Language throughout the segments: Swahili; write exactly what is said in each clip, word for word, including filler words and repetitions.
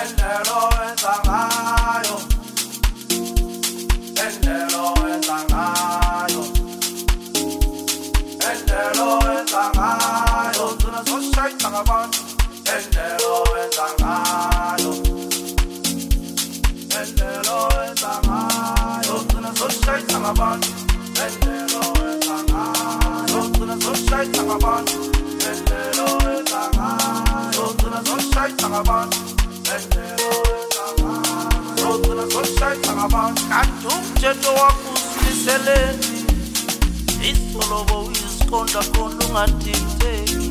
endelo wenza ngayo, endelo wenza ngayo, endelo wenza ngayo, ugcina sewushayisa ngabantu, endelo wenza ngayo, endelo wenza ngayo, ugcina sewushayisa ngabantu, endelo wenza ngayo, ugcina sewushayisa ngabantu, endelo wenza ngayo, ugcina sewushayisa ngabantu, endelo wenza ngayo, ugcina sewushayisa ngabantu. Kanti umthetho wakho usimiseleni, isolobo uyisiqonda qonda ungadideki,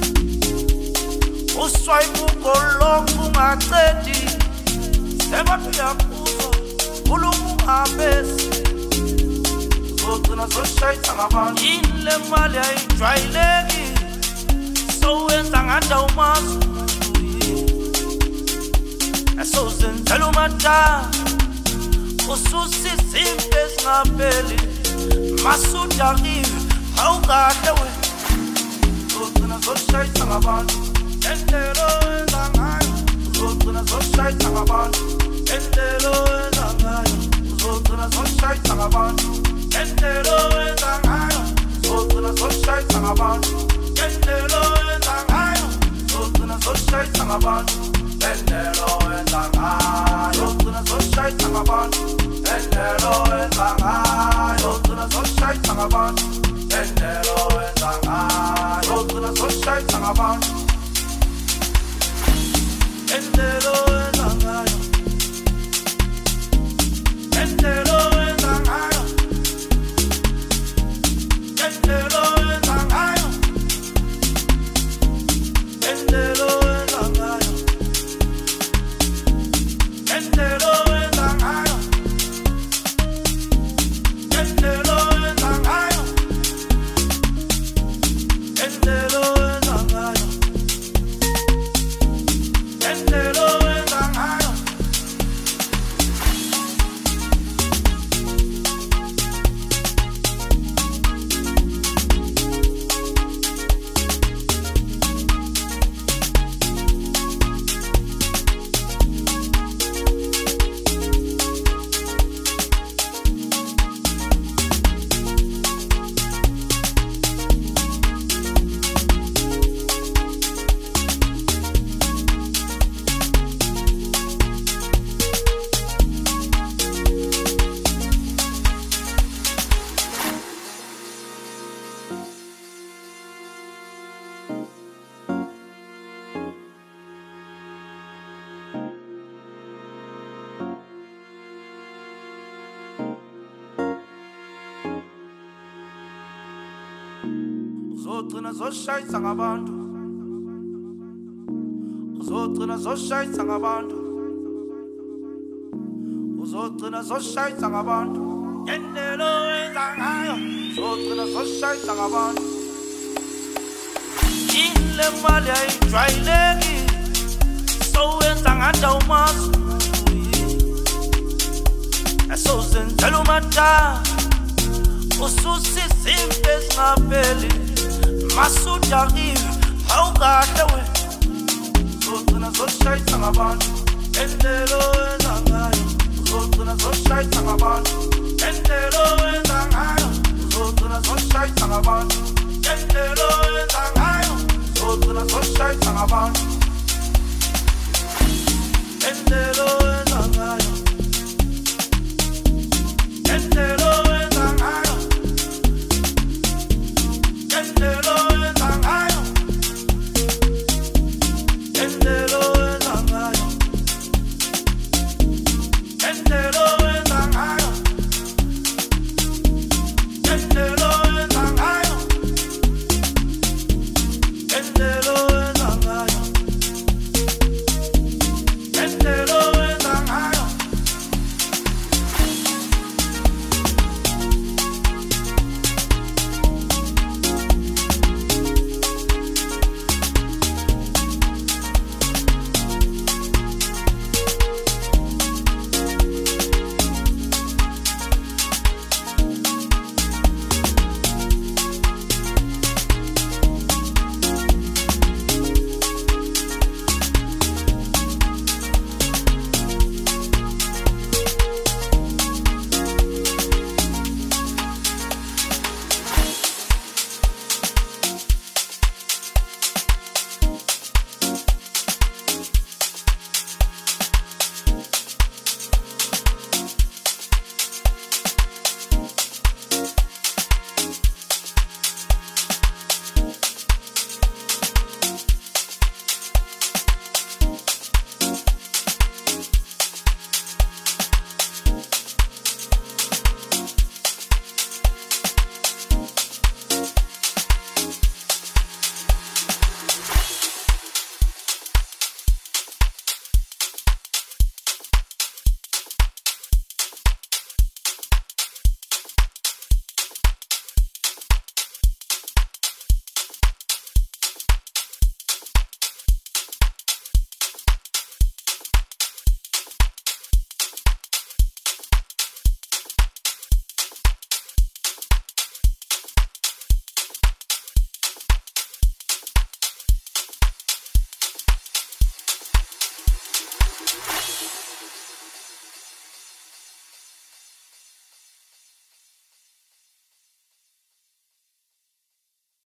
uswayibuko lokhu ungacedi, sebathi uyakuzwa khuluma ungabesi, uzogcina sewushayisa ngabantu. Yini le mali ayijwayeleki, sowenza ngathi awumazi esowuzenzela umatana, ususisa izinto ezingapheli, masudakile awukahle wena, uzogcina sewushayisa ngabantu, endelo wenza ngayo, uzogcina sewushayisa ngabantu, endelo wenza ngayo, uzogcina sewushayisa ngabantu, endelo wenza ngayo, uzogcina sewushayisa ngabantu, endelo wenza ngayo, uzogcina sewushayisa ngabantu, endelo wenza ngayo, ugcina sewushayisa ngabantu, endelo wenza ngayo, ugcina sewushayisa ngabantu, endelo wenza ngayo, ugcina sewushayisa ngabantu, endelo wenza ngayo, endelo wenza ngayo, endelo wenza ngayo, endelo wenza ngayo, endelo wenza ngayo, endelo wenza ngayo, endelo wenza ngayo, endelo wenza ngayo. Uzogcina sewushayisa ngabantu, uzogcina sewushayisa ngabantu, uzogcina sewushayisa ngabantu, endelo wenza ngayo, uzogcina sewushayisa ngabantu. Yini le mali ayijwayeleki, sowenza ngathi awumazi esowuzenzela umatana, ususisa izinto ezingapheli, masudakile awukahle wena, uzogcina sewushayisa ngabantu, endelo wenza ngayo, uzogcina sewushayisa ngabantu, endelo wenza ngayo, uzogcina sewushayisa ngabantu, endelo wenza ngayo, uzogcina sewushayisa ngabantu,